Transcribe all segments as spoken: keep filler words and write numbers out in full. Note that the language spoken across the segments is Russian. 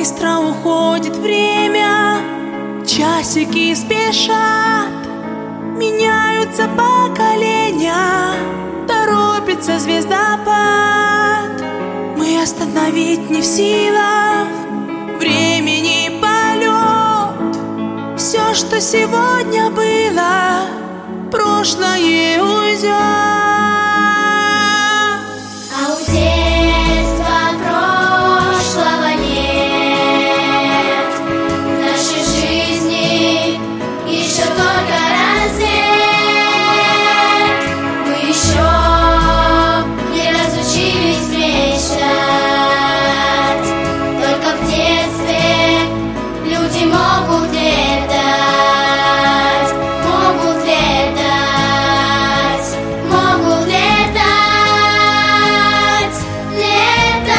быстро уходит время, часики спешат, меняются поколения, торопится звездопад. Мы остановить не в силах, времени полет. Все, что сегодня было, прошлое уйдет. А у детства прошлого нет, в нашей жизни еще только рассвет. Мы еще не разучились мечтать, только в детстве люди могут летать, могут летать, могут летать, летать.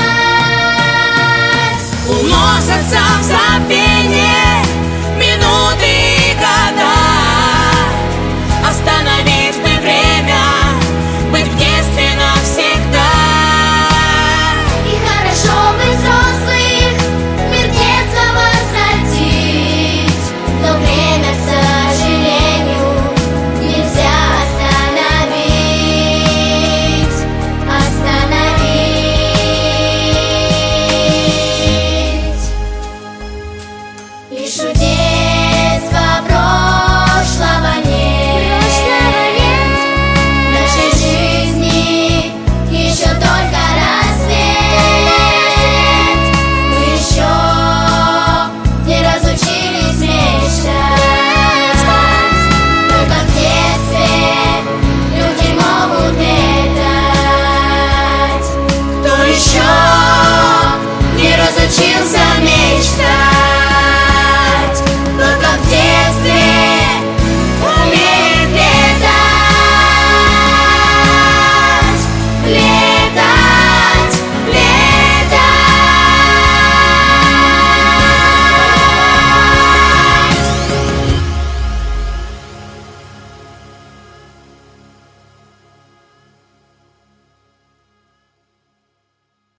Уносятся в забвение минуты и года. Остановить бы время, быть в детстве навсегда. И хорошо быть взрослых, мир детства возвратить, но время, к сожалению, нельзя остановить, остановить. Лишь у